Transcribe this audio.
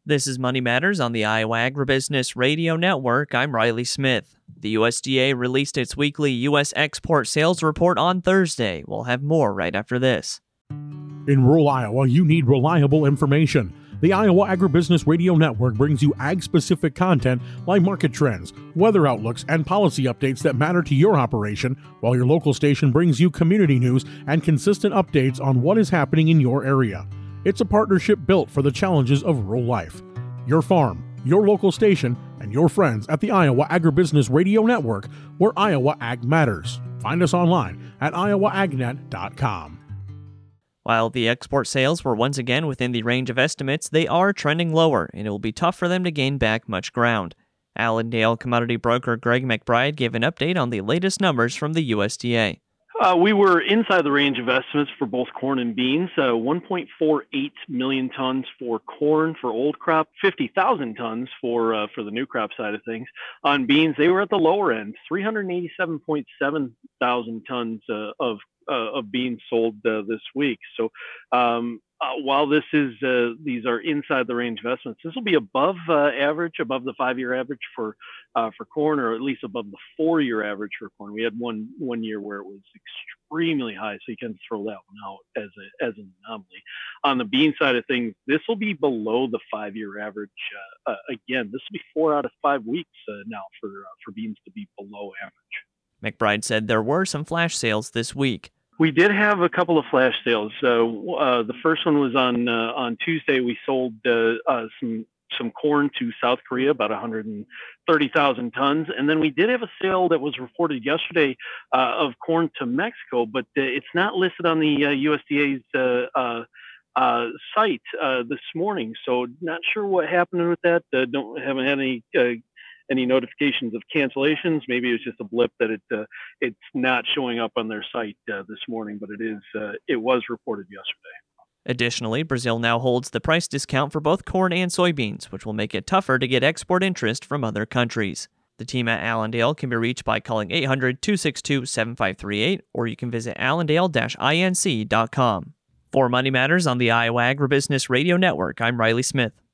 This is Money Matters on the Iowa Agribusiness Radio Network. I'm Riley Smith. The USDA released its weekly U.S. export sales report on Thursday. We'll have more right after this. In rural Iowa, you need reliable information. The Iowa Agribusiness Radio Network brings you ag-specific content like market trends, weather outlooks, and policy updates that matter to your operation, while your local station brings you community news and consistent updates on what is happening in your area. It's a partnership built for the challenges of rural life. Your farm, your local station, and your friends at the Iowa Agribusiness Radio Network, where Iowa Ag matters. Find us online at iowaagnet.com. While the export sales were once again within the range of estimates, they are trending lower, and it will be tough for them to gain back much ground. Allendale commodity broker Greg McBride gave an update on the latest numbers from the USDA. We were inside the range of estimates for both corn and beans, 1.48 million tons for corn for old crop, 50,000 tons for the new crop side of things. On beans, they were at the lower end, 387.7 thousand tons of beans sold this week. So while these are inside the range of estimates, this will be above average, above the 5-year average for corn, or at least above the 4-year average for corn. We had one year where it was extremely high, so you can throw that one out as an anomaly. On the bean side of things, this will be below the 5-year average. Again, this will be 4 out of 5 weeks now for beans to be below average. McBride said there were some flash sales this week. We did have a couple of flash sales. The first one was on Tuesday. We sold some corn to South Korea, about 130,000 tons, and then we did have a sale that was reported yesterday of corn to Mexico, but it's not listed on the USDA's site this morning. So not sure what happened with that. Haven't had any notifications of cancellations. Maybe it's just a blip that it's not showing up on their site this morning, but it was reported yesterday. Additionally, Brazil now holds the price discount for both corn and soybeans, which will make it tougher to get export interest from other countries. The team at Allendale can be reached by calling 800-262-7538, or you can visit allendale-inc.com. For Money Matters on the Iowa Agribusiness Radio Network, I'm Riley Smith.